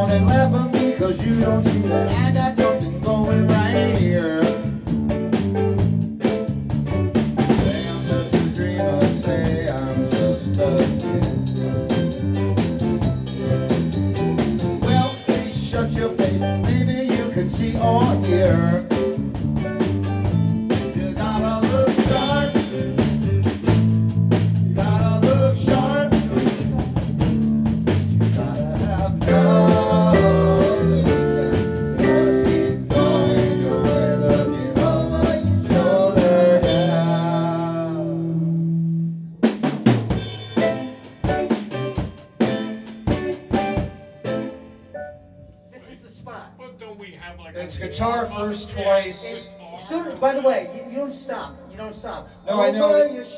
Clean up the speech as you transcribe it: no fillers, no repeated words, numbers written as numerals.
around and laugh at me, cause you don't see that I got something going right here. Say I'm just a dreamer, say I'm just a kid. Well, please shut your face, maybe you can see or hear. You gotta look sharp. You gotta look sharp. You gotta have courage. Just keep going your way, looking over your shoulder now. This is the spot. But don't we have like It's a guitar first twice. By the way, you don't stop. You don't stop. No, I know. Over your